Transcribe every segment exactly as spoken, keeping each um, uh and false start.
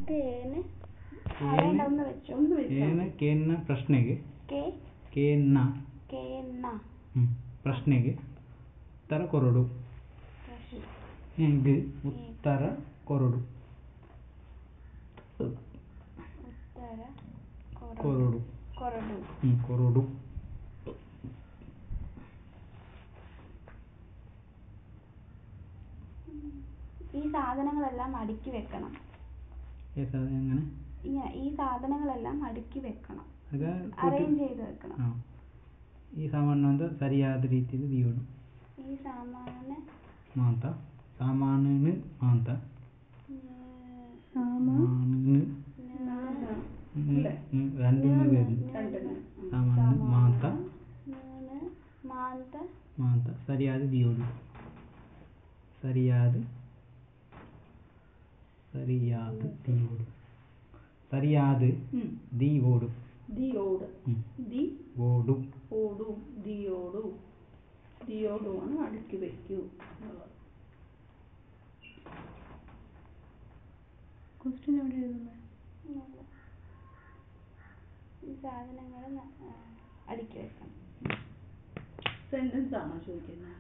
केन केन केन केन प्रश्नेगे के केन केन प्रश्नेगे उत्तर कोरडु हेगे उत्तर कोरडु उत्तर कोरडु कोरडु कोरडु ഈ സാധനങ്ങളെല്ലാം അടുക്കി വെക്കണം എങ്ങനെ ഈ സാധനങ്ങളെല്ലാം അടുക്കി വെക്കണം അറേഞ്ച് ചെയ്ത് വെക്കണം ಈ ಸಾಮಾನು ಸರಿಯಾದ ರೀತಿಯಲ್ಲಿ ದೀವಡು ಈ ಸಾಮಾನು ಮಾತ ಸಾಮಾನು ಮಾತ സാമാന് രണ്ടിന് വരുന്നു സാമാന് മാത മാത മാത സരിയാದ ദീവಡು സരിയാದ സരിയാದ ദീവಡು സരിയാದ ദീവോಡು ദിയോട് ദി ഓടു ഓടു ദിയോടു ദിയോടു ആണ് അടുക്കി വെക്കൂ ക്വസ്റ്റ്യൻ എവിടെ എഴുതുന്നത് ഈ സാധനങ്ങൾ അടുക്കി വെക്കണം സെന്റൻസ് ആണോ ചോദിക്കുന്നത്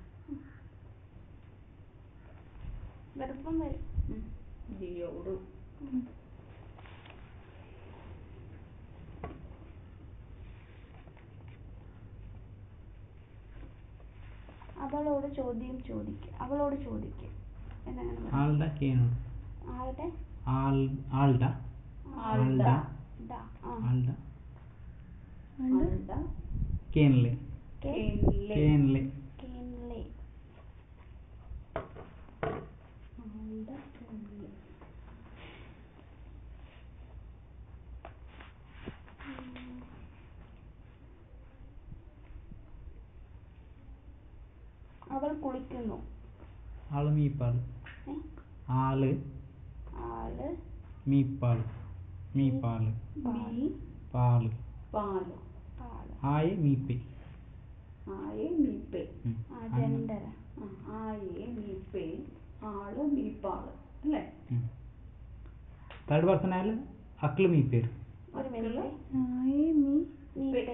വെറുപ്പം വരും ദിയോടു അവളോട് ചോദ്യം ചോദിക്കുക അവളോട് ചോദിക്കുക എന്നാണ് ആൾഡ കേനോട് ആളുടെ ആൾ ആൾഡ ആൾഡ ആൾഡ ആൾഡ കേനലെ കേനലെ കേനലെ കേനലെ ആൾഡ കേനലെ അവൾ കുളിക്കുന്നു ആള് മീപ്പാള് ആള് ആള് മീപ്പാള് മീപ്പാള് മീ പാല് പാല് പാല് ആയെ മീപ്പെ ആയെ മീപ്പെ ജെൻഡർ ആയെ മീപ്പെ ആള് മീപ്പാള് അല്ലേ തേർഡ് പേഴ്സൺ ആയാലും അക്കള് മീപ്പേര് ഒരു മിനിറ്റ് ആയെ മീ മീപ്പെ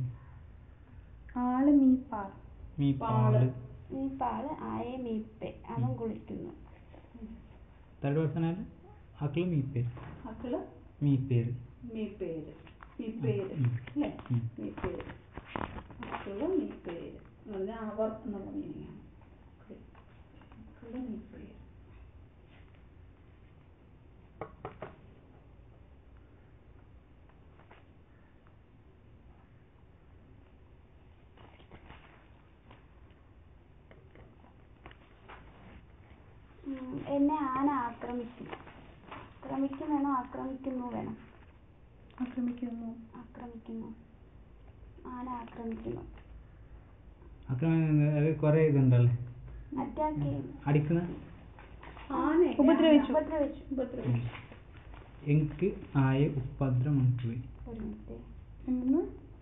ആള് മീപ്പാൾ മീപ്പാള് മീപ്പാള് ആയെ മീപ്പെ അവൻ കുളിക്കുന്നു തേർഡ് പേഴ്സൺ ആയാലും അക്കള് മീപ്പേര് അക്കള് മീപ്പേര് മീപ്പേര് മീപ്പേര് അല്ലേ മീപ്പേര് അക്കള് മീപ്പേര് എന്ന് പറഞ്ഞാൽ അവർ എന്നുള്ള മീനിങ്ങാണ് അക്കള് മീപ്പേര് എന്നെ ആന ആക്രമിക്കും ആക്രമിക്കും വേണം ആക്രമിക്കുന്നു വേണം ആക്രമിക്കുന്നു ആക്രമിക്കുന്നു ആന ആക്രമിക്കുന്നു ആക്രമണം കുറെ ഇതുണ്ടല്ലേ അറ്റാക്ക് ചെയ്യുന്നു അടിക്കുന്ന ആനെ ഉപദ്രവിച്ചു ഉപദ്രവിച്ചു ഉപദ്രവിച്ചു എനിക്ക് ആയ ഉപദ്രം പോയി ഒരു മിനിറ്റ് എന്ന്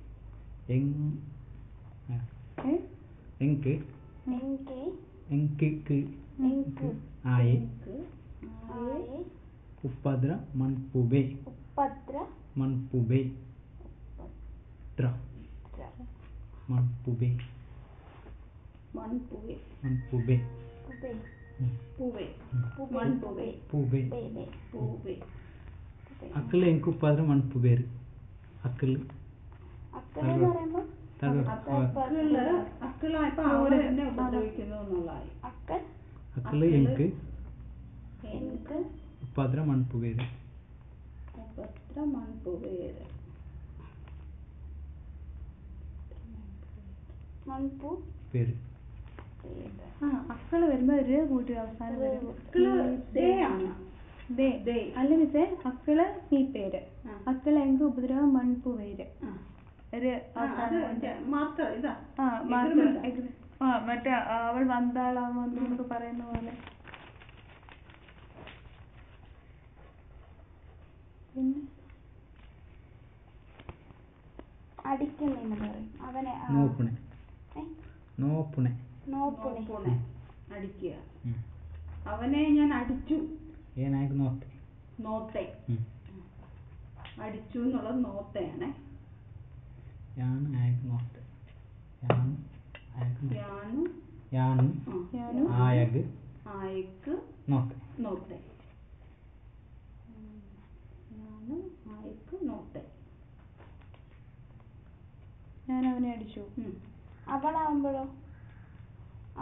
എനിക്ക് എനിക്ക് എനിക്ക് എനിക്ക് ആയ ആയെ ഉപദ്ര മൺപുബെ ഉപദ്ര മൺപുബെ ത്ര മൺപുബെ മൺപുവെ മൺപുബെ പുബെ പൂവെ പുബെ മൺപുവെ പൂബെ ബേബെ പൂവെ അക്കള് എനിക്ക് ഉപദ്ര മൺപുബേര് അക്കള് അക്കള് എന്ന് പറയുമ്പോ അക്കള് അക്കളായപ്പോ അവര് എന്നെ ഉപദ്രവിക്കുന്നു എന്നുള്ളതായി അക്കൾ അക്കള് എനിക്ക് എനിക്ക് ഉപദ്ര മൺപുബേര് ഉപദ്ര മൺപുവേര് മൺപു പേര് ആ അക്കള് വരുമ്പോ ഒരു കൂട്ടി അവസാനം വരും അക്കള് ദേ ആണ് ദേ ദേ അല്ല മിസ്സേ അക്കള് ഈ പേര് അക്കള് എനിക്ക് ഉപദ്രവം മൺപു പേര് ഒരു മാർക്കർ ഇതാ ആ മാർക്ക് ആ മറ്റേ അവൾ വന്നാളാ വന്നു എന്നൊക്കെ പറയുന്ന പോലെ പിന്നെ അടിക്കുന്നെന്ന് പറയും അവനെ നോപ്പുണെ നോപ്പുണെ നോപ്പുണെ അടിക്കുക അവനെ ഞാൻ അടിച്ചു ಏನಾಯ್ತು ನೋಡ್ತೆ നോത്തെ. ഉം. അടിച്ചു എന്നുള്ളത് നോത്തയാണേ. യാന് ആയക്ക് നോത്തെ. യാന് ആയക്ക് നോത്തെ. യാന് യാന് യാനു ആയക്ക് ആയക്ക് നോത്തെ. നോത്തെ. യാന് ആയക്ക് നോത്തെ. ഞാൻ അവനെ അടിച്ചു. ഉം. അവളാവുമ്പോഴോ?